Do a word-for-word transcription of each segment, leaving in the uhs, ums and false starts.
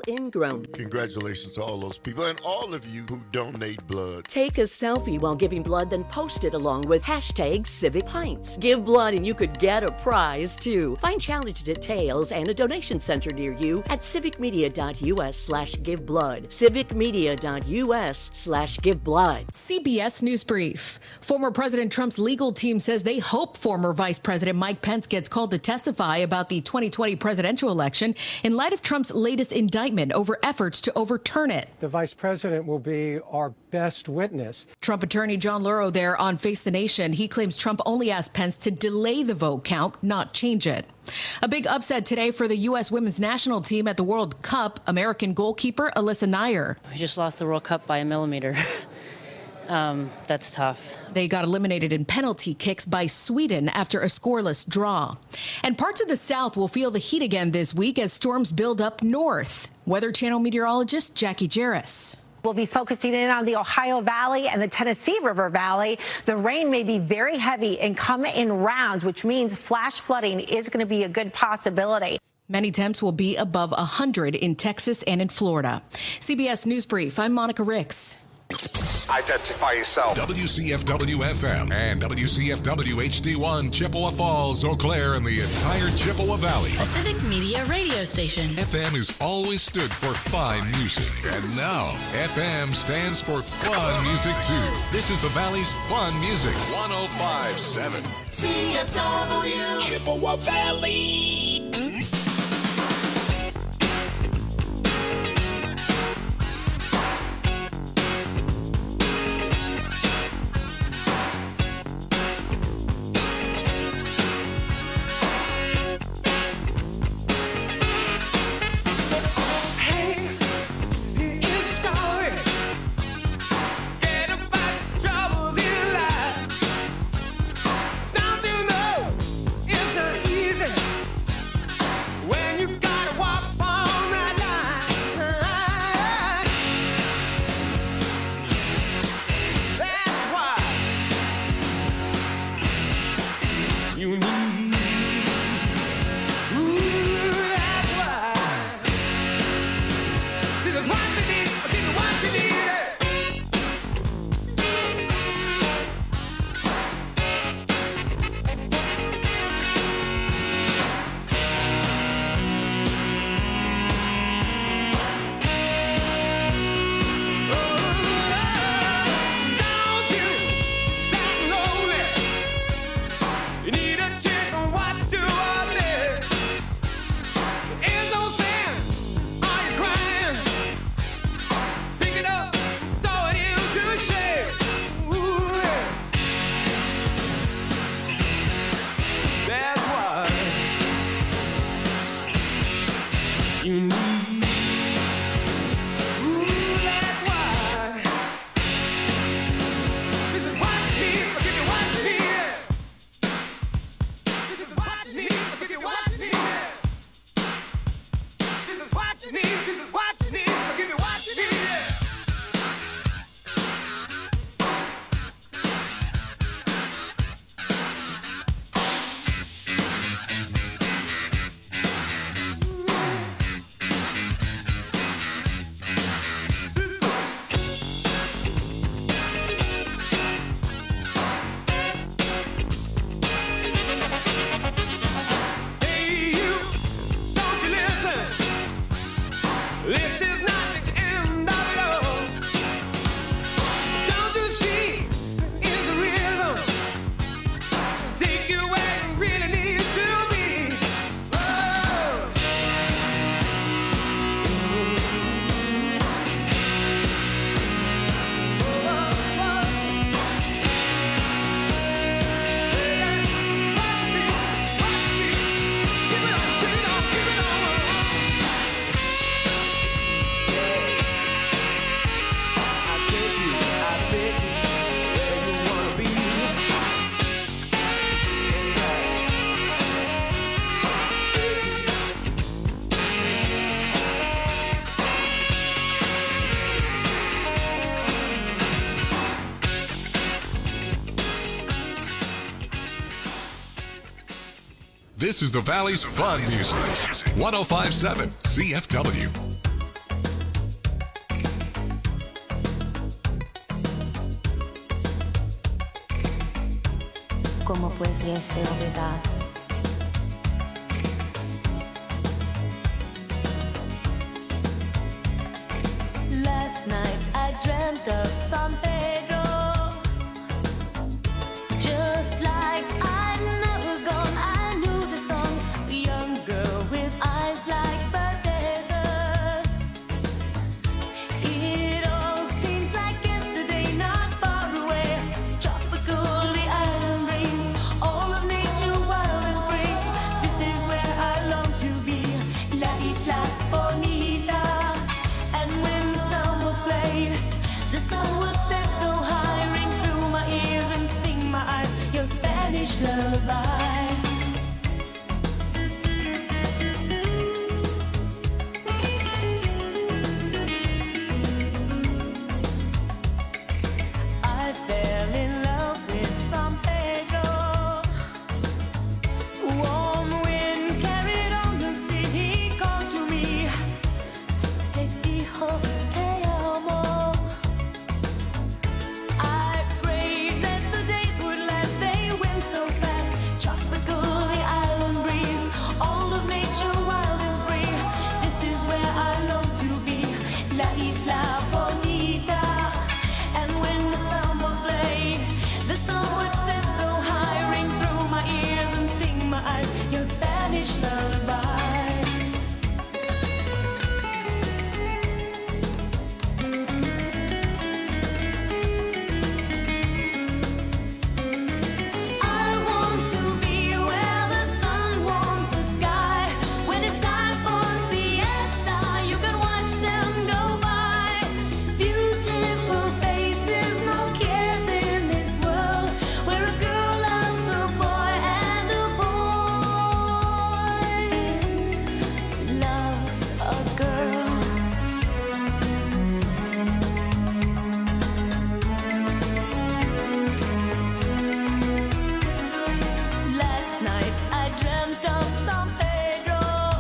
ingrown. Congratulations to all those people and all of you who donate blood. Take a selfie while giving blood, then post it along with hashtag Civic Pints. Give blood and you could get a prize too. Find challenge details and a donation center near you at civicmedia.us slash give blood. civicmedia.us slash give blood. C B S News Brief. Former President Trump's legal team says they hope former Vice President Mike Pence gets called to testify about the twenty twenty presidential election in light of Trump's latest indictment over efforts to overturn it. The vice president will be our best witness. Trump attorney John Luro there on Face the Nation. He claims Trump only asked Pence to delay the vote count, not change it. A big upset today for the U S women's national team at the World Cup. American goalkeeper Alyssa Nair. We just lost the World Cup by a millimeter. Um, that's tough. They got eliminated in penalty kicks by Sweden after a scoreless draw. And parts of the South will feel the heat again this week as storms build up north. Weather Channel meteorologist Jackie Jarris. We'll be focusing in on the Ohio Valley and the Tennessee River Valley. The rain may be very heavy and come in rounds, which means flash flooding is going to be a good possibility. Many temps will be above one hundred in Texas and in Florida. C B S News Brief, I'm Monica Ricks. Identify yourself. W C F W F M and W C F W H D one, Chippewa Falls, Eau Claire, and the entire Chippewa Valley. A Civic Media radio station. F M has always stood for fine music. And now, F M stands for fun music, too. This is the Valley's fun music. one oh five point seven. C F W. Chippewa Valley. This is the Valley's fun music. one oh five point seven C F W. ¿Cómo pudiese olvidar? Last night I dreamt of San Pedro, just like I'd never gone. I knew the song, a young girl with eyes like the desert. It all seems like yesterday, not far away. Tropical, the island breeze, all of nature wild and free. This is where I long to be, La Isla Bonita. And when the samba played, the sun would set so high, ring through my ears and sting my eyes, your Spanish lullaby. I fell in love with San Pedro. Warm wind carried on the sea, he called to me. Te dijo te amo. I prayed that the days would last, they went so fast. Tropical, the island breeze, all of nature wild and free. This is where I long to be, La Isla Bonita. And when the samba played, the sun would set so high, ring through my ears and sting my eyes, your Spanish lullaby. I want to be where the sun warms the sky. When it's time for siesta, you can watch them go by. Beautiful faces, no cares in this world, where a girl loves a boy and a boy loves a girl. Last night I dreamt of San Pedro.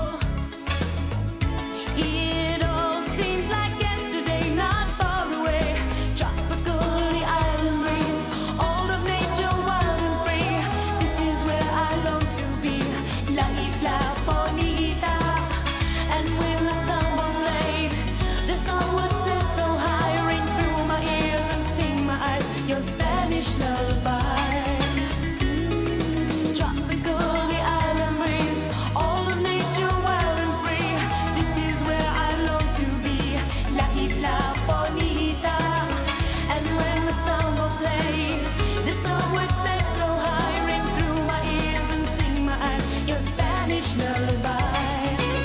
It all seems like yesterday, not far away. Tropical, the island breeze, all of nature wild and free. This is where I long to be, La Isla Bonita. And when the samba played, the sun would set so high, ring through my ears and sting my eyes, your Spanish lullaby. Tropical, the island breeze, all of nature wild and free. This is where I long to be, La Isla Bonita. And when the samba played, the sun would set so high, ring through my ears and sting my eyes, your Spanish lullaby.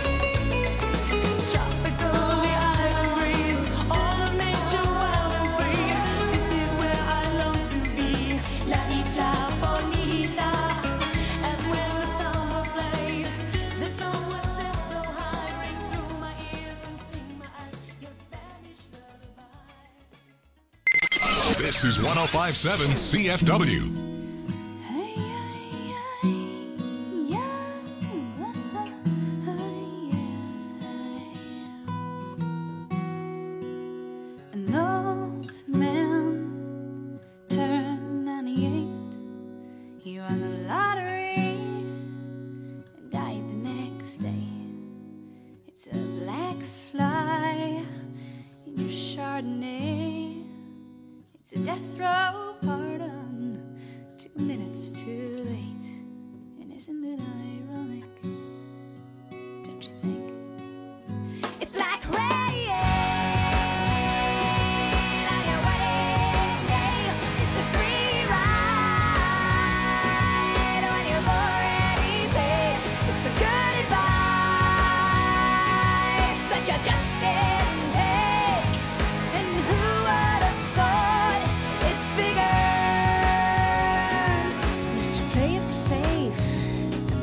Tropical, the island breeze, all of nature wild and free. This is where I long to be, La Isla Bonita. And when the samba played, the sun would set so high, ring through my ears and sting my eyes, your Spanish lullaby. This is one oh five point seven C F W. An old man turned ninety-eight. He won the lottery and died the next day. It's a black fly in your Chardonnay. It's a death row pardon, two minutes too late. And isn't it ironic? Don't you think? It's like rain on your wedding day. It's a free ride on your already paid. It's the good advice that you just didn't take. And who would have thought it figures? Mister Play it safe.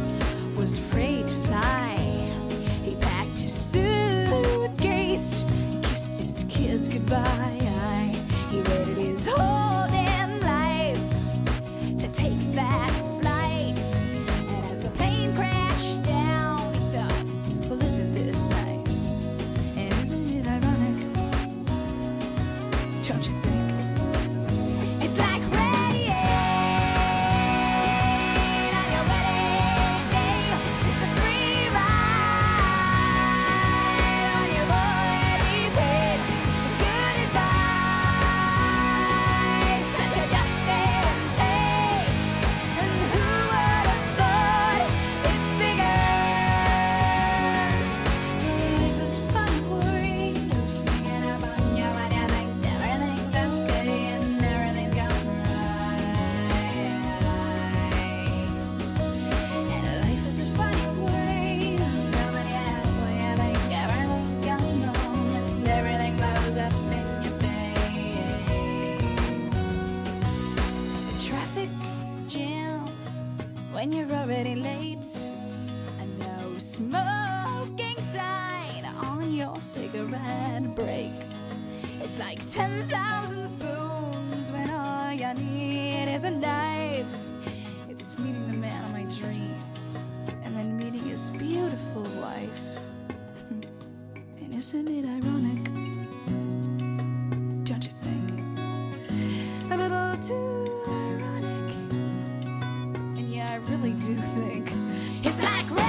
when you're already late. A no smoking sign on your cigarette break. It's like ten thousand spoons when all you need is a knife. It's meeting the man of my dreams and then meeting his beautiful wife. And isn't it ironic? Don't you think? A little too ironic. And yeah, I really do think it's like rain.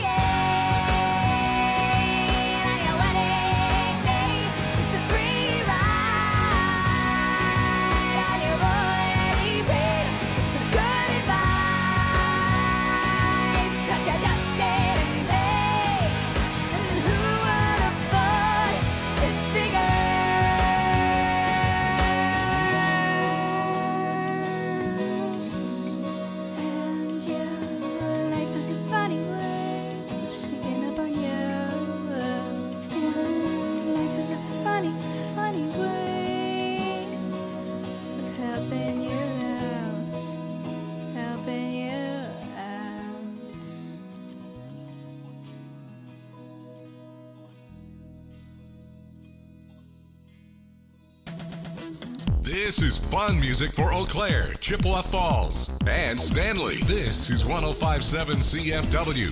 This is fun music for Eau Claire, Chippewa Falls, and Stanley. This is one oh five point seven C F W.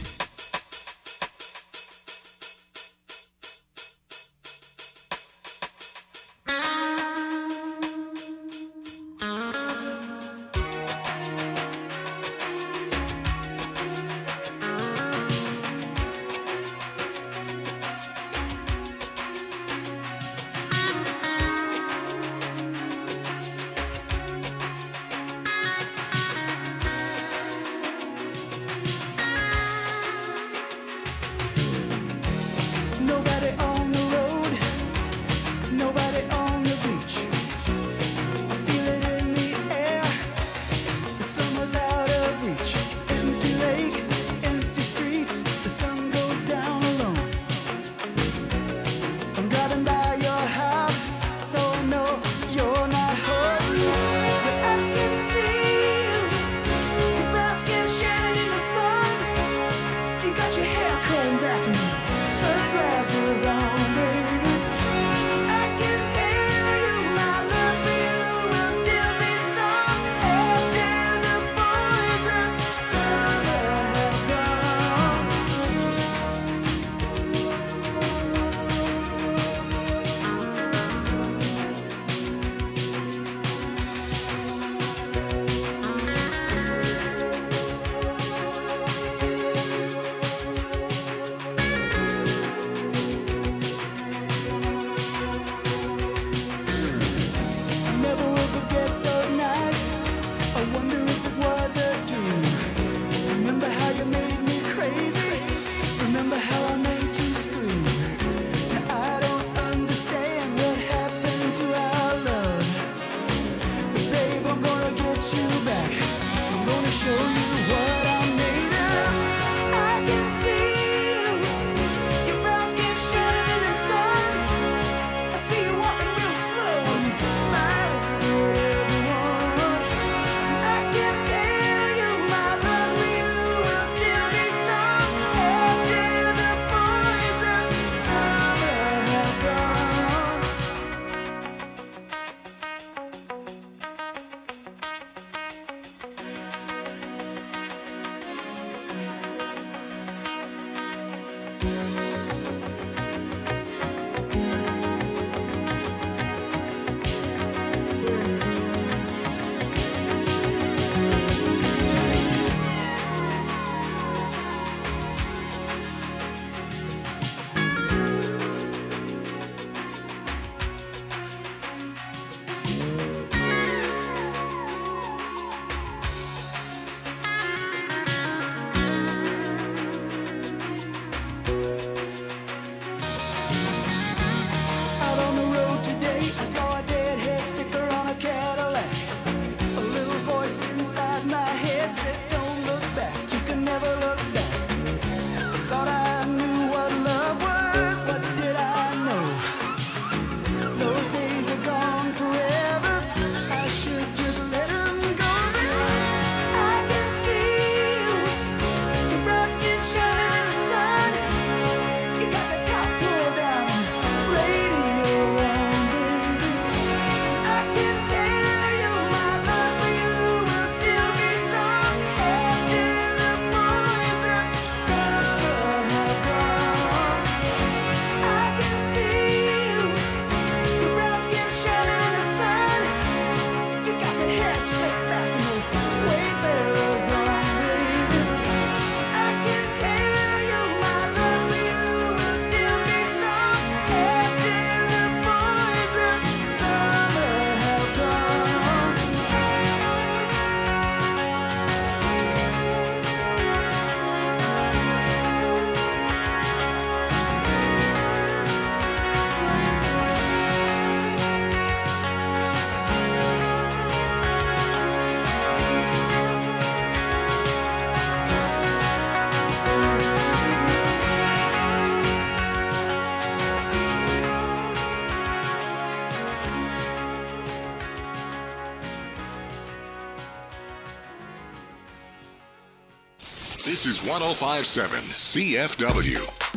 This is one oh five point seven C F W.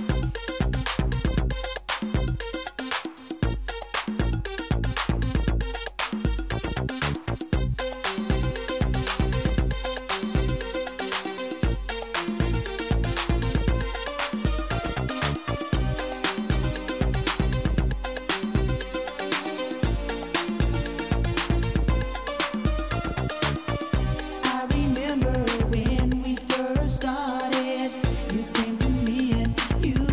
I remember when we first started. You came to me and you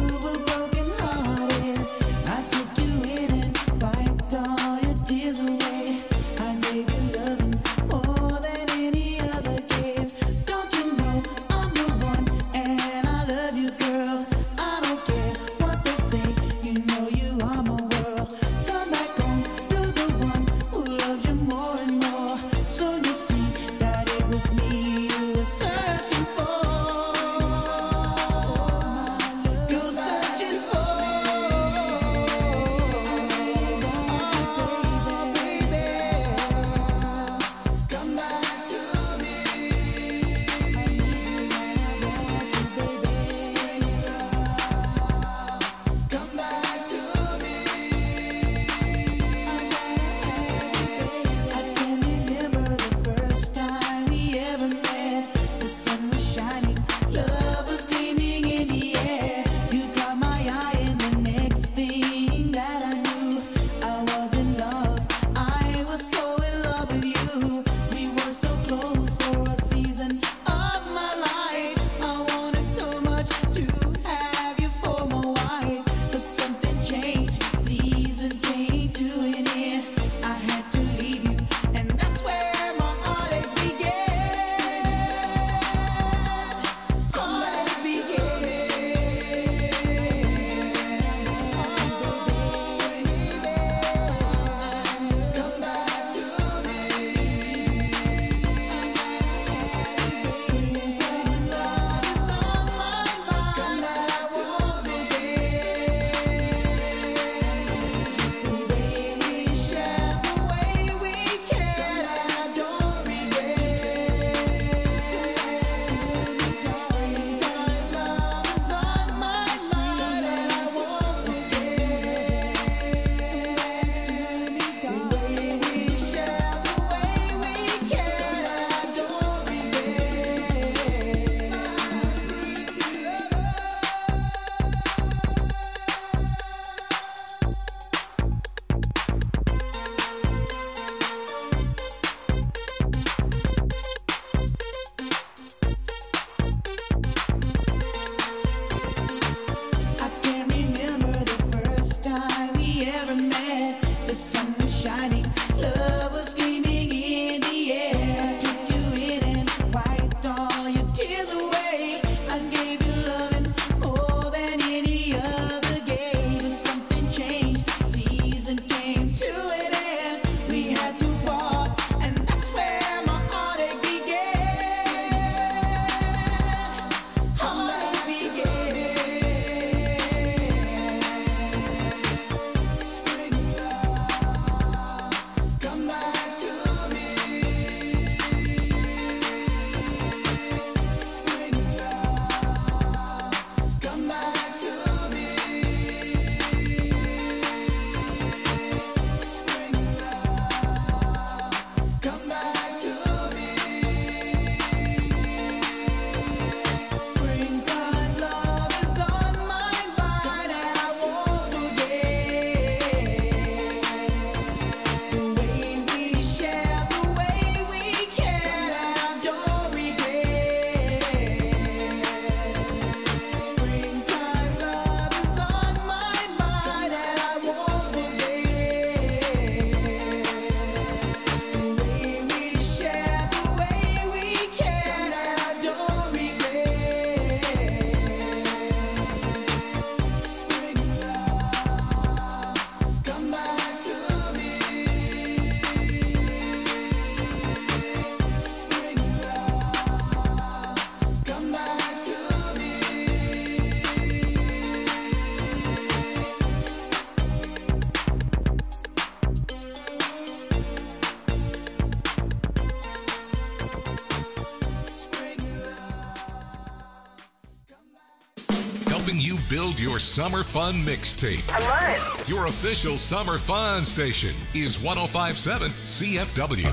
helping you build your summer fun mixtape. I love it. Your official summer fun station is one oh five point seven C F W.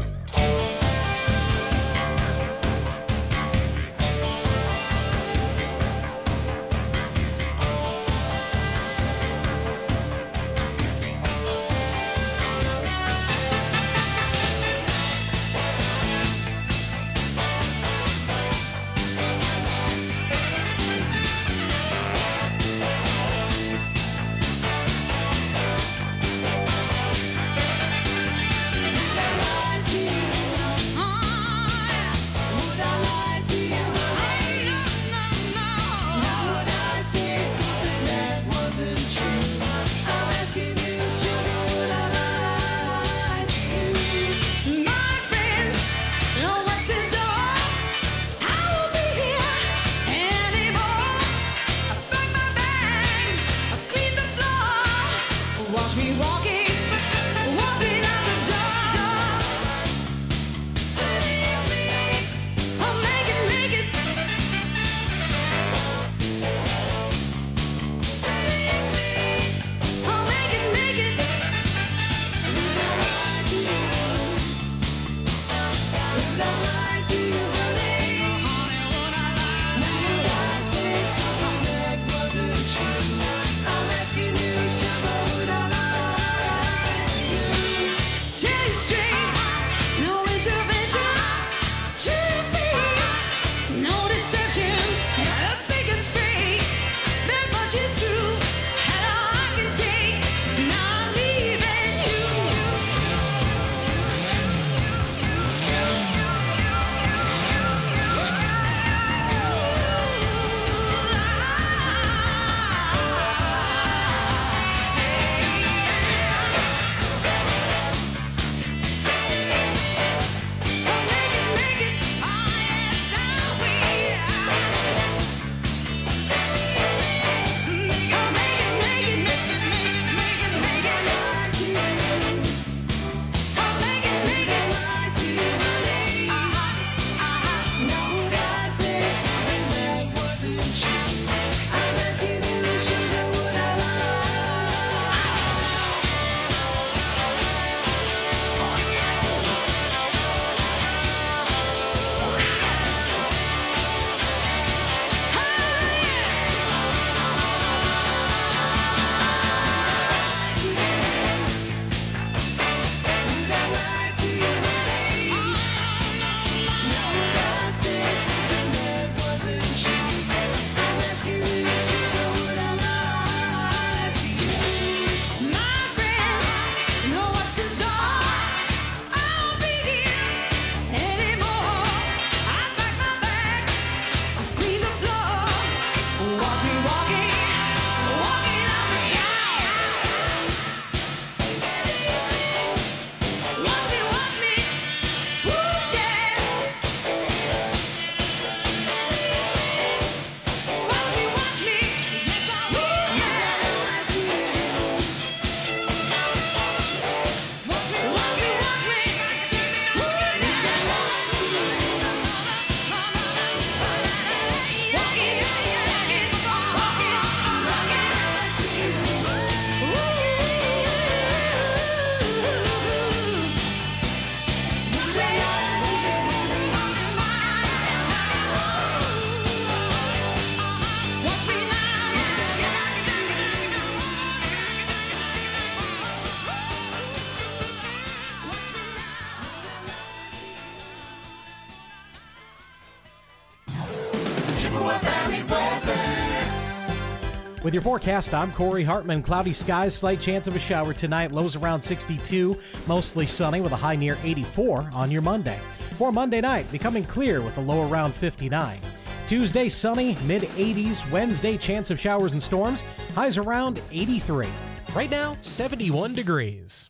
With your forecast, I'm Corey Hartman. Cloudy skies, slight chance of a shower tonight. Lows around sixty-two, mostly sunny with a high near eighty-four on your Monday. For Monday night, becoming clear with a low around fifty-nine. Tuesday, sunny, mid eighties. Wednesday, chance of showers and storms. Highs around eighty-three. Right now, seventy-one degrees.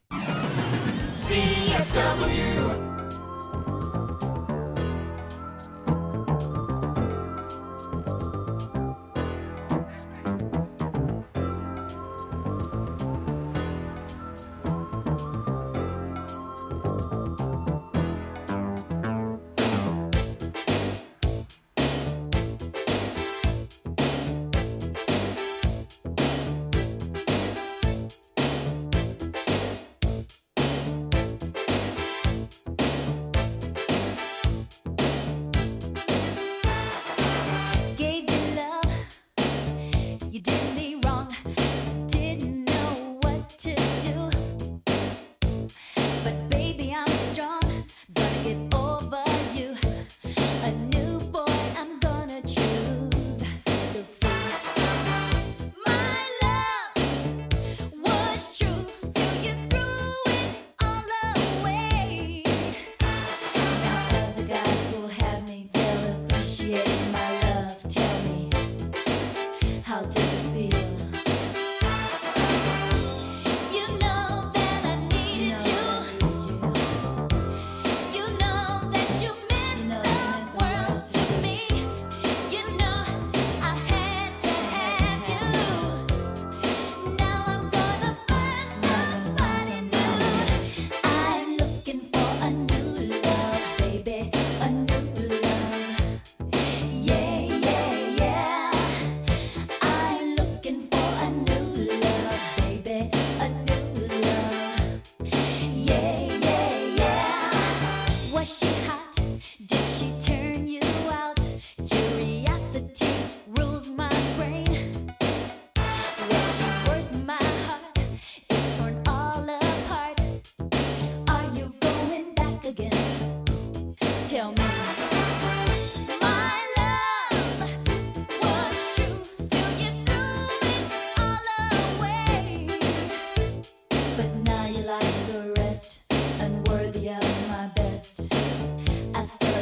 C F W.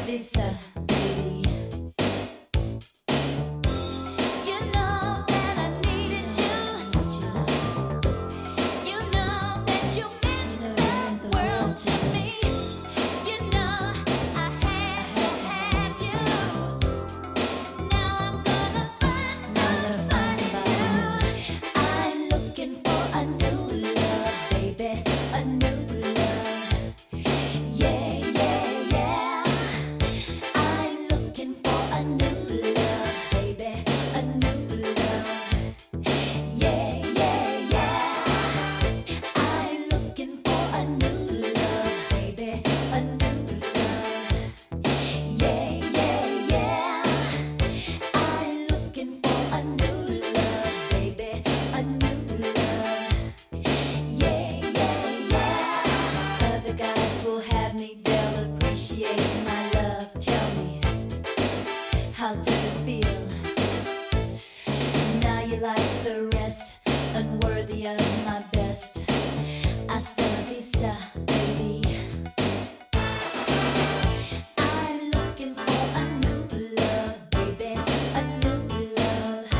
vista, baby. You know that I needed you. You know that you meant the world to me. You know I had to have you. Now I'm gonna find somebody new. I'm looking for a new love, baby, a new love. Yeah, yeah, yeah. I'm looking for a new love, baby, a new love. Yeah, yeah, yeah. I'm looking for a new love, baby, a new love. Yeah, yeah, yeah. I'm looking for a new love, baby, a new love. Yeah, yeah, yeah. Other guys will have me, they'll appreciate my love. Tell me, how does it feel? Now you like the rest, unworthy of my best. Hasta la vista, baby. I'm looking for a new love, baby, a new love.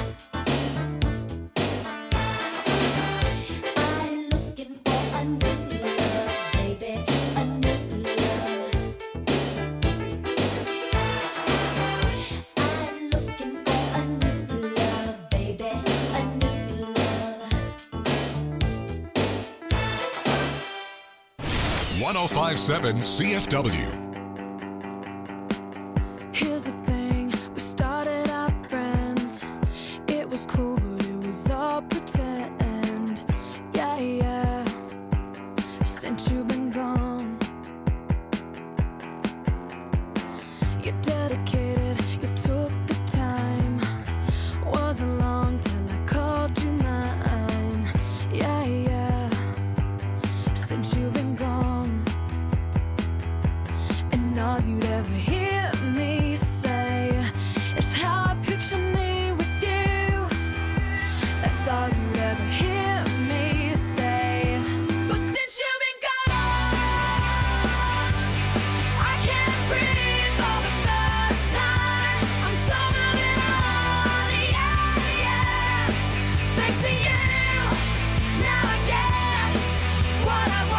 I'm looking for a new love, baby, a new love. I'm looking for a new love, baby, a new love. one oh five point seven C F W. Here's the thing, we started out friends. It was cool, but it was all pretend. Yeah, yeah. Since you've been gone, you dedicated, you took the time. Wasn't long till I called you mine. Yeah, yeah. Since you've been gone, and all you'd ever hear me say is how I picture me with you. That's all you'd ever hear me say. But since you've been gone, I can't breathe for the first time. I'm so moving on, yeah, yeah. Thanks to you, now I get what I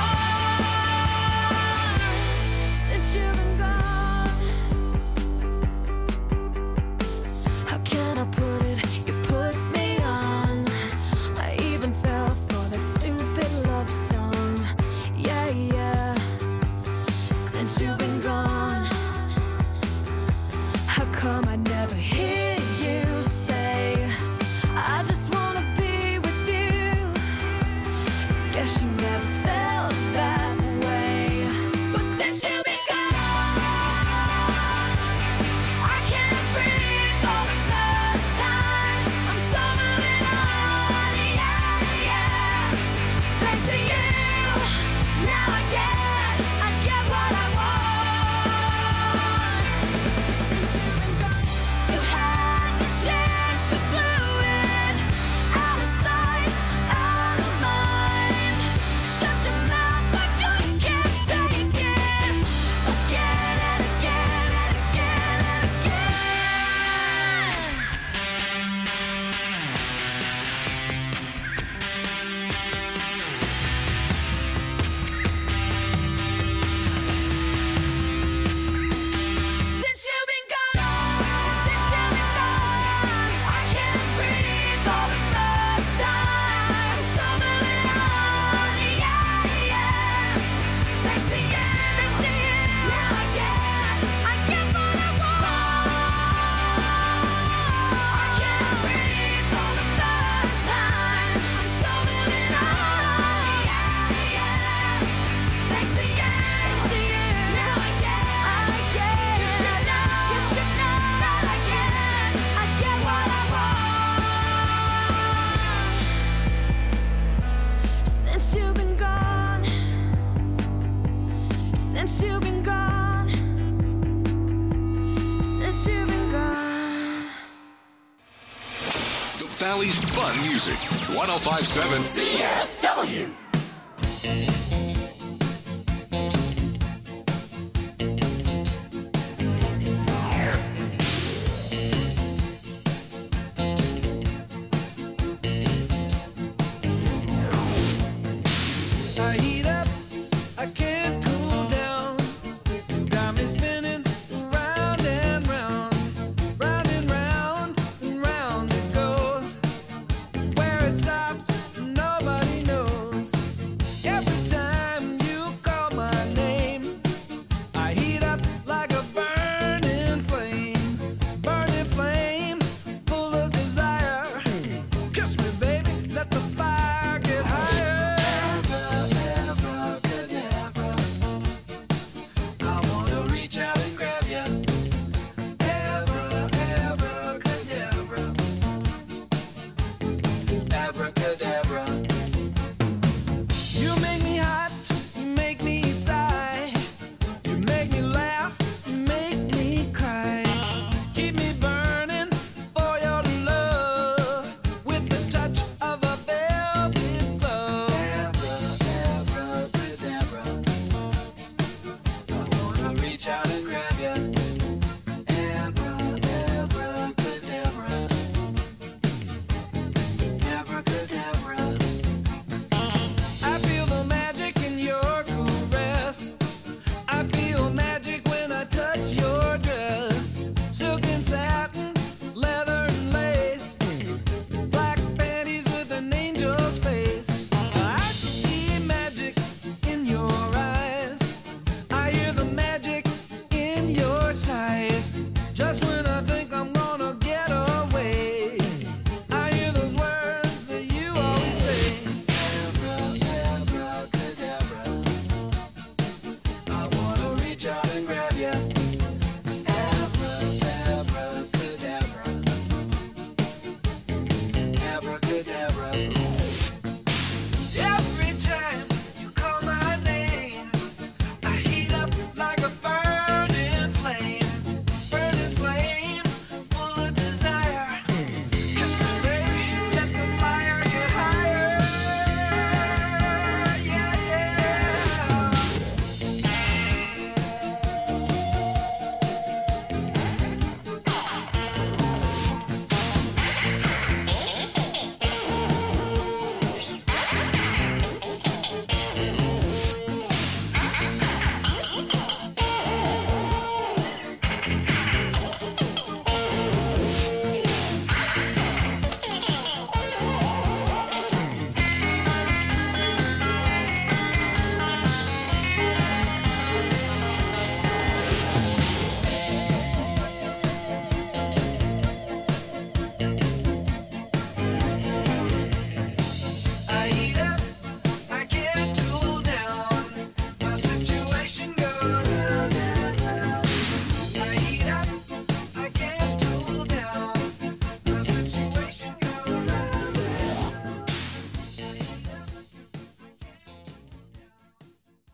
want. Since you've been gone, how can I put it? You put me on. I even fell for that stupid love song. Yeah, yeah. Since you've been gone, how come I never hear you say, I just wanna be with you? Guess you never felt that way. But since you've been gone, I can't breathe for the first time. I'm so moving on, yeah, yeah. Thanks to you, now I get, I get what I want. Since you've been gone, you had your chance, you blew it. Out of sight, out of mind. Shut your mouth, I just can't take it. Again and again and again and again. Since you've been gone, since you've been gone, I can't breathe for the first time. I'm so moving on, yeah, yeah. Thanks to you, thanks to you, now I get, I get what I want. I can't breathe for the first time. I'm so moving on, yeah, yeah. Thanks to you, thanks to you, now I get, I get. You should know, you should know that I get, I get what I want. Since you've been gone, since you've been gone, since you've been gone. The Valley's fun music. one oh five point seven C F W.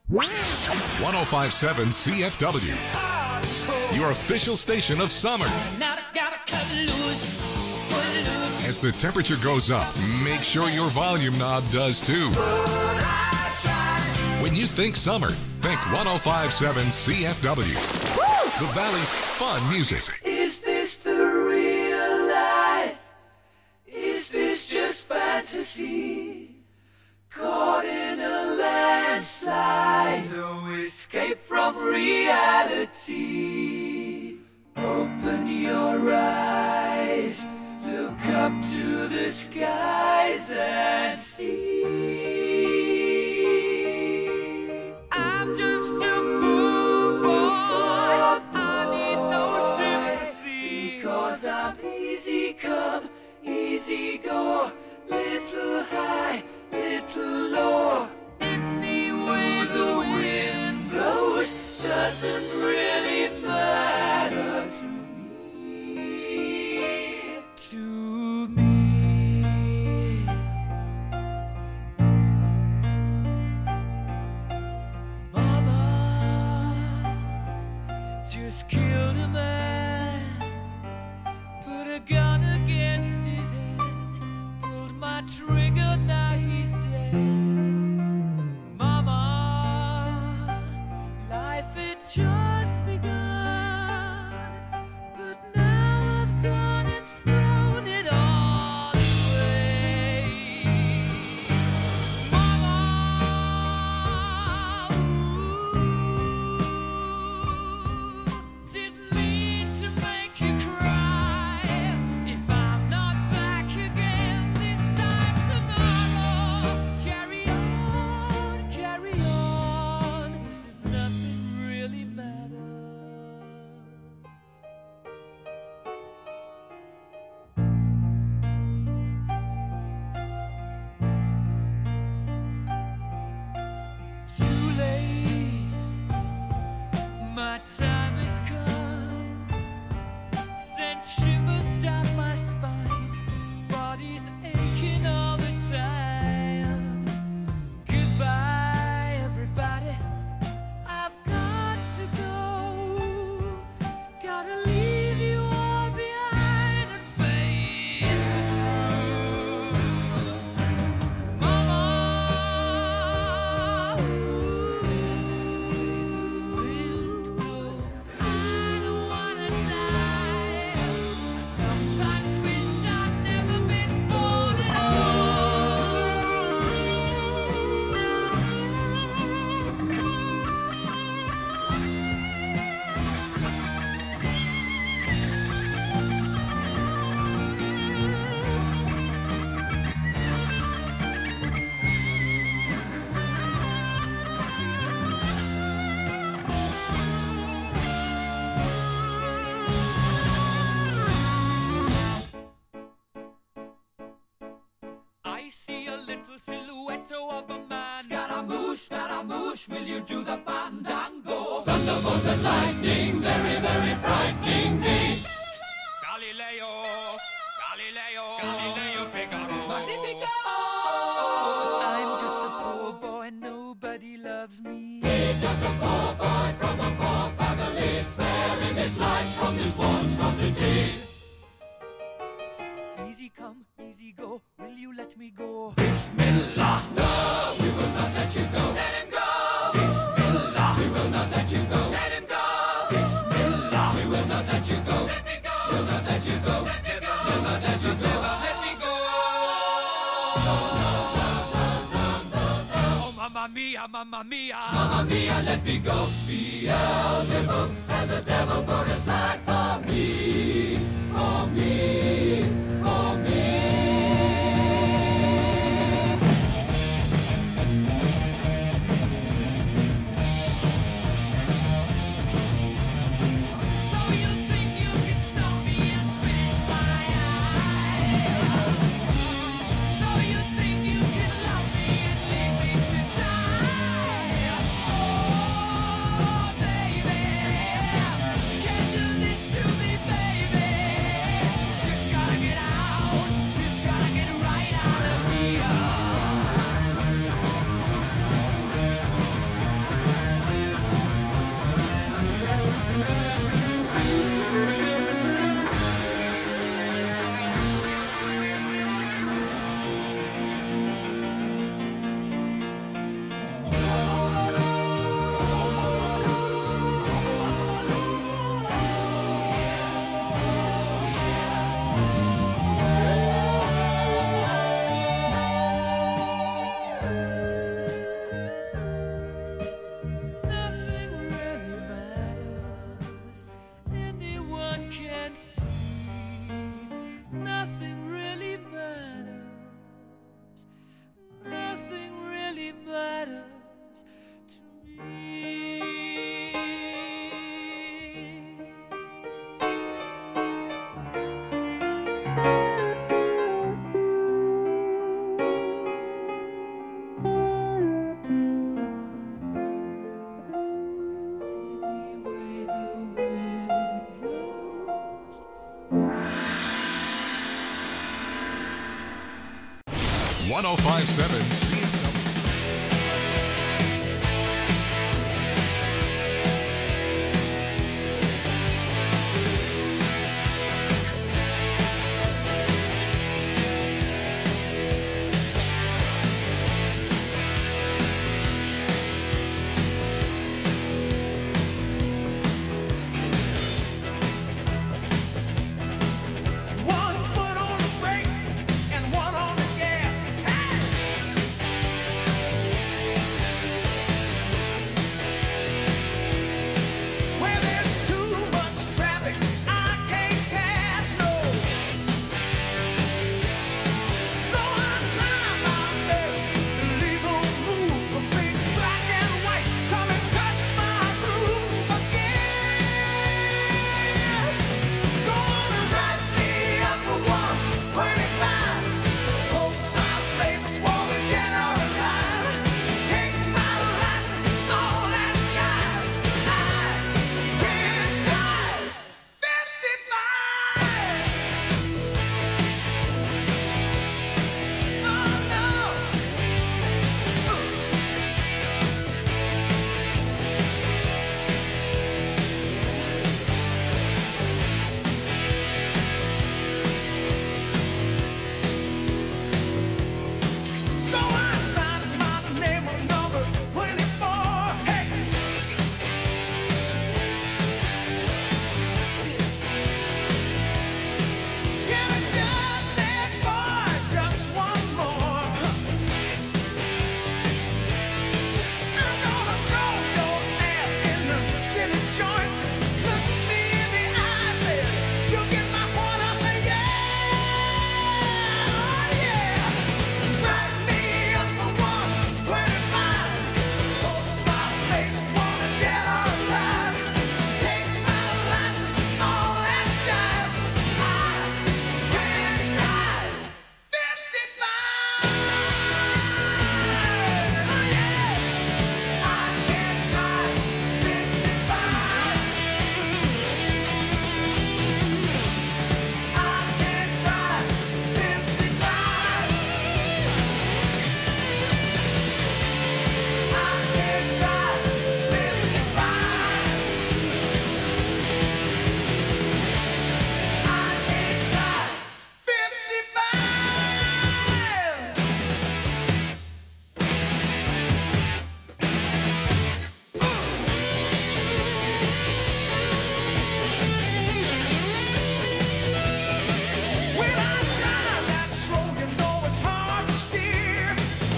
one oh five point seven C F W, your official station of summer. As the temperature goes up, make sure your volume knob does too. When you think summer, think one oh five point seven C F W, the Valley's fun music. Is this the real life? Is this just fantasy? Caught in a landslide, no escape from reality. Open your eyes, look up to the skies and see. I'm just a poor boy, I need no sympathy, because I'm easy come, easy go, little high, little low. Any way the wind blows doesn't really matter to me. To me. Mama just killed a man, put a gun against his head, pulled my trigger, now he's dead. Mama, life had just begun, but now I've gone and thrown it all away. Mama, ooh, didn't mean to make you cry. If I'm not back again this time tomorrow, carry on, carry on, as if nothing really matters. Too late, my time has come, sent shivers down my spine, body's aching all the time. Goodbye, everybody, I've got to go, gotta leave you all behind and face the truth. Mama, ooh, wind blow, I don't wanna die. Sometimes wish I'd never been born at I see a little silhouette of a man. Scaramouche, Scaramouche, will you do the fandango? Thunderbolts and lightning, very, very frightening me. Galileo, Galileo, Galileo Figaro. Magnifico! I'm just a poor boy, nobody loves me. He's just a poor boy from a poor family, sparing his life from this monstrosity. Easy come, easy go, will you let me go? Bismillah, no, we will not let you go. Let him go! Bismillah, we will not let you go. Let him go! Bismillah, we will not let you go. Let me go! We'll not let you go. Let me go! We'll not let you go. Let me go! No, no, no, no, no, no, no. Oh, mamma mia, mamma mia. Mamma mia, let me go. Beelzebub has a devil put aside for me. For me. For me. So you think you can stop me and spit my eye? So you think you can love me and leave me to die? Oh, baby, can't do this to me, baby. Just gotta one oh five point seven C F W. One foot on the brake and one on the gas. Where there's too much traffic, I can't pass, no. So I'm trying my best to legal move from being black and white. Come and touch my groove again. Gonna write me up for one twenty-five. Post my place, wanna get out of line. Take my license and all that jive. I can't drive fifty-five. Oh no. So I signed my name on number twenty-four. Hey. Yeah, the judge said, boy, just one more. I'm gonna throw your ass in the city joint. Look me in the eye, say, you get my point, I'll say yeah. Oh yeah. Write me up for one twenty-five. Post my place, wanna get out alive. Take my license and all that jive. I can't drive fifty-five. Oh yeah. I can't drive fifty-five. I can't drive fifty-five. I can't drive When I drive that slow, you know it's hard to steer.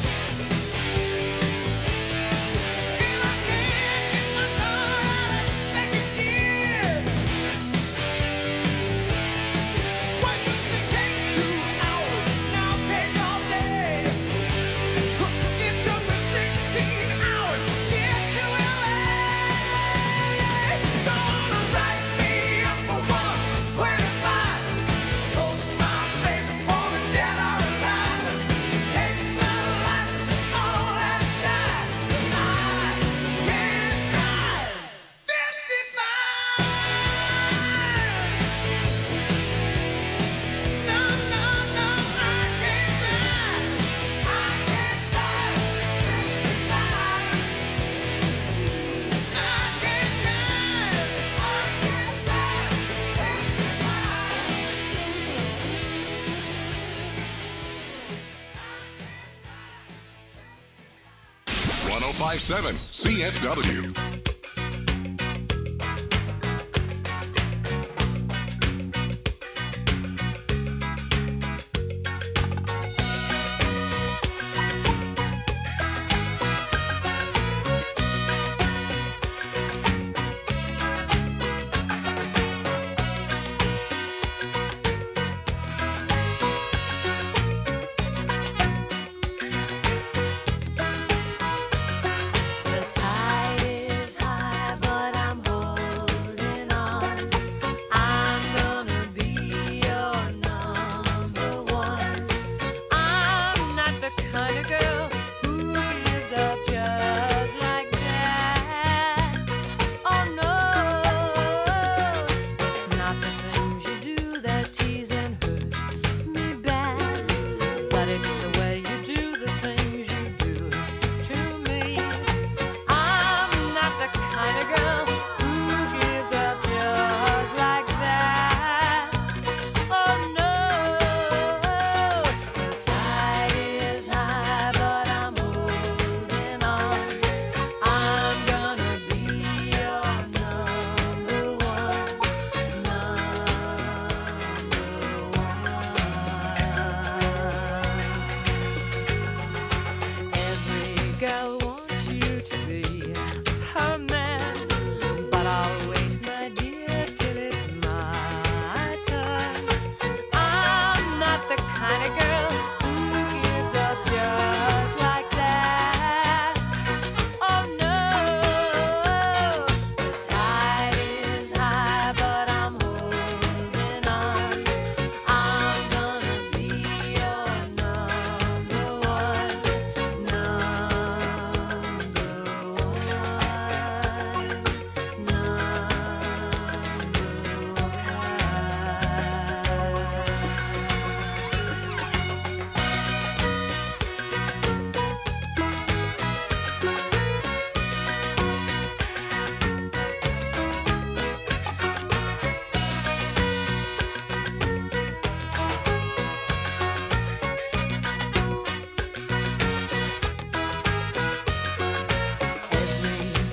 And I can't get my car out of second gear. What used to take two hours now takes all day. It took me sixteen hours to get to L A. Gonna write me up for one twenty-five. Post my face, wanna get out alive. Take my license and all that jive. I can't drive fifty-five. No, no, no, I can't drive. I can't drive fifty-five. I can't drive. I can't drive one oh five point seven C F W. The tide is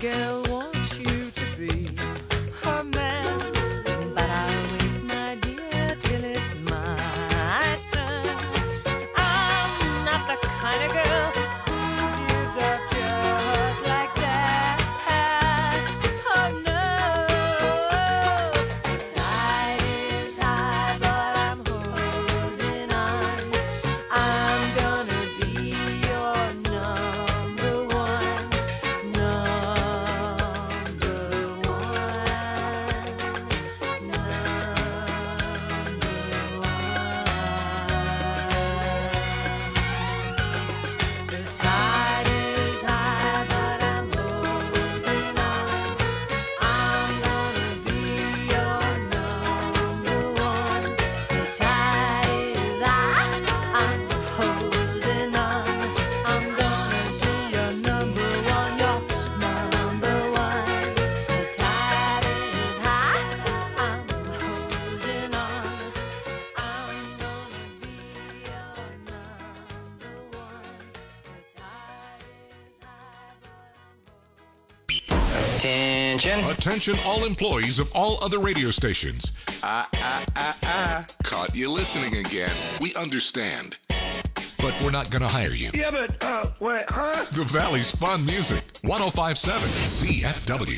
girl wants you to be her man, but I'll wait, my dear, till it's my turn. I'm not the kind of girl who gives up just like that. Oh no, the tide is high, but I'm holding on. I'm gonna be your number one, number one, the tide is high, but I'm holding on. I'm gonna be your number one. The tide is high, I'm holding on. I'm gonna be your number one, your number one. The tide is high, I'm holding on. I'm gonna be your number one. Attention. Attention, all employees of all other radio stations. Ah, ah, ah, ah. Caught you listening again. We understand. But we're not going to hire you. Yeah, but, uh, what, huh? The Valley's Fun Music. one oh five point seven C F W.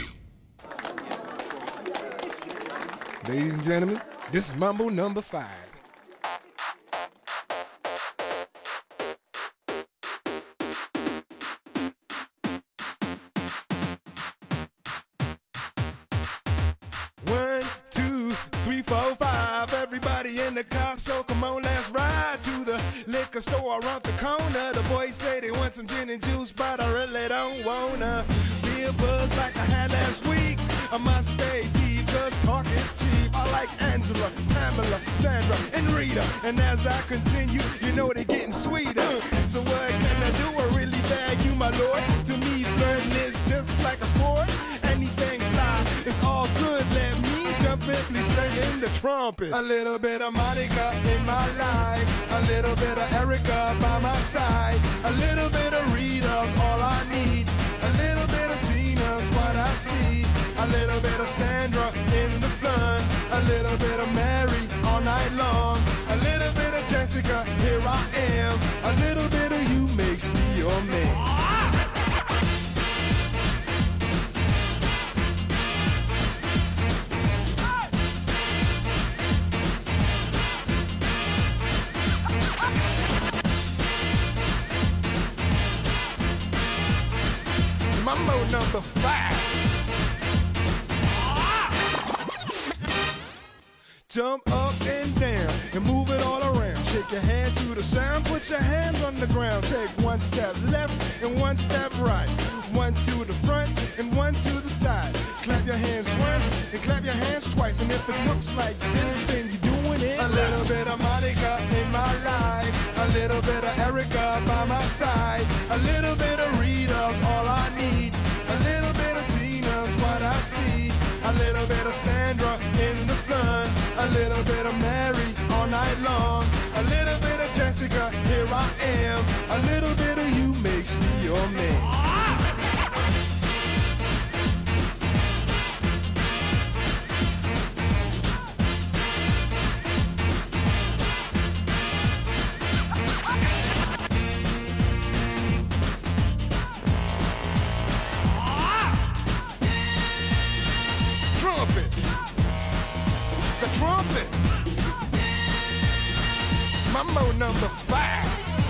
Ladies and gentlemen, this is Mambo number five. One, two, three, four, five. Everybody in the car, so come on, let's ride to the liquor store around the corner. The boys say they want some gin and juice, but I really don't wanna be a buzz like I had last week. I must stay deep, cause talk is cheap. I like Angela, Pamela, Sandra, and Rita. And as I continue, you know they're getting sweeter. So what can I do? I really bag you, my lord. To me, flirting is just like a sport. Anything fly, it's all good. Let me jump in, please sing the trumpet. A little bit of Monica in my life, a little bit of Erica by my side, a little bit of Rita's all I need, a little bit of Tina's what I see, a little bit of Sandra in the sun, a little bit of Mary all night long, a little bit of Jessica, here I am, a little bit of you makes me your man. Mambo number five. Jump up and down and move it all around. Shake your hand to the sound, put your hands on the ground. Take one step left and one step right. One to the front and one to the side. Clap your hands once and clap your hands twice. And if it looks like this, then you're doing it. A little bit of Monica in my life, a little bit of Erica by my side, a little bit of Rita's all I need, a little bit of Tina's what I see, a little bit of Sandra in the sun, a little bit of Mary all night long, a little bit of Jessica, here I am, a little bit of you makes me your man. Trumpet. Mambo number five.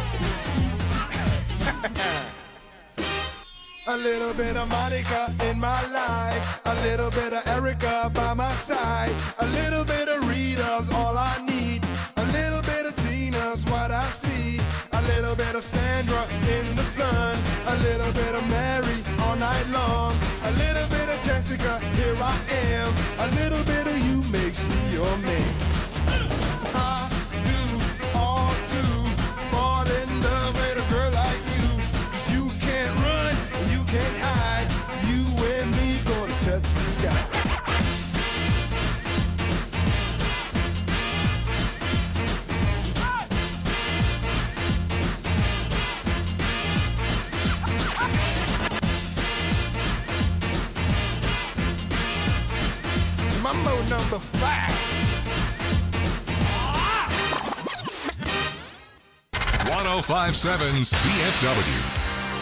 A little bit of Monica in my life, a little bit of Erica by my side, a little bit of Rita's all I need, a little bit of Tina's what I see, a little bit of Sandra in the sun, a little bit of Mary all night long, a little bit of Jessica, here I am, a little bit of you makes me your man. I do all to fall in love with a girl like you, 'cause you can't run, you can't hide, you and me gonna touch the sky. Mambo number five. one oh five point seven C F W.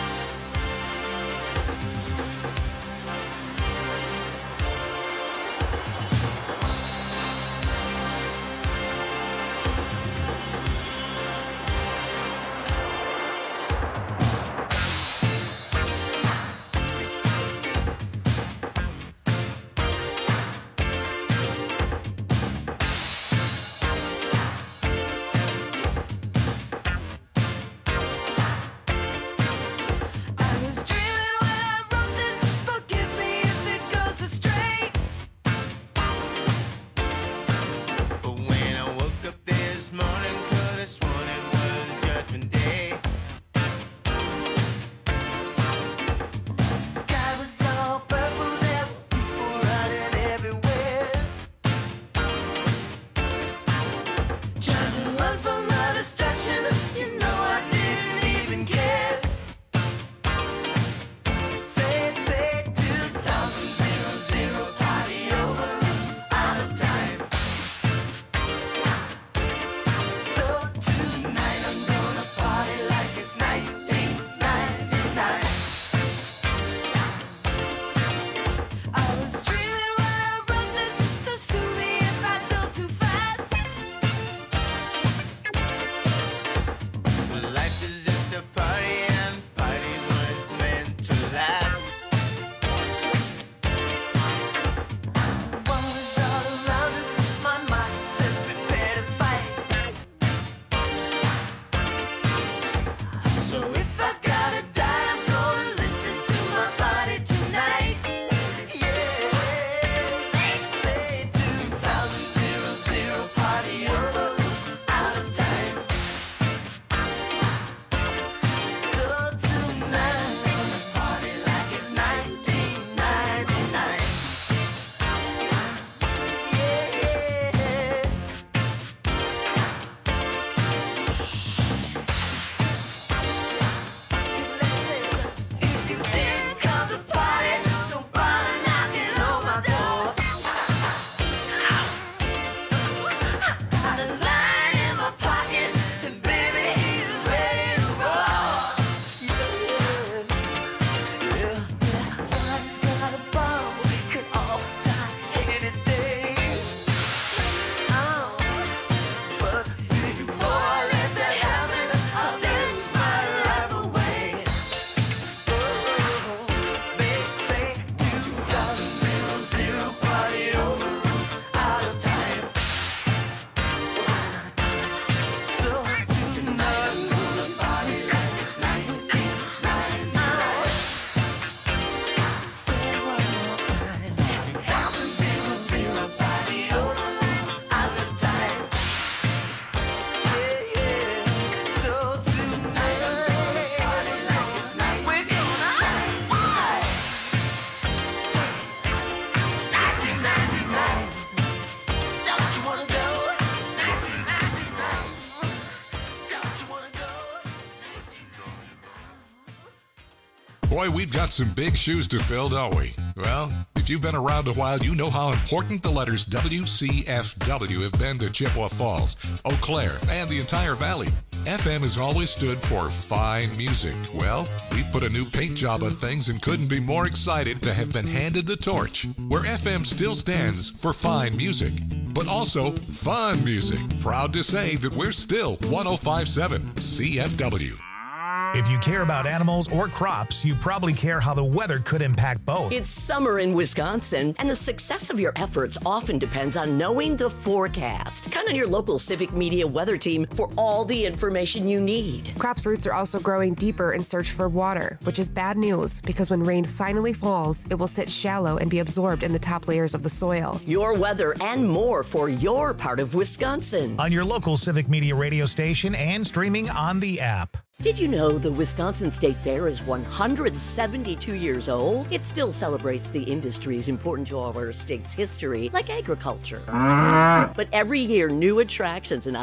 Boy, we've got some big shoes to fill, don't we? Well, if you've been around a while, you know how important the letters W C F W have been to Chippewa Falls, Eau Claire, and the entire valley. F M has always stood for fine music. Well, we put a new paint job on things and couldn't be more excited to have been handed the torch, where F M still stands for fine music, but also fun music. Proud to say that we're still one oh five point seven C F W. If you care about animals or crops, you probably care how the weather could impact both. It's summer in Wisconsin, and the success of your efforts often depends on knowing the forecast. Count on your local Civic Media weather team for all the information you need. Crops' roots are also growing deeper in search for water, which is bad news because when rain finally falls, it will sit shallow and be absorbed in the top layers of the soil. Your weather and more for your part of Wisconsin. On your local Civic Media radio station and streaming on the app. Did you know the Wisconsin State Fair is one hundred seventy-two years old? It still celebrates the industries important to our state's history, like agriculture. But every year, new attractions and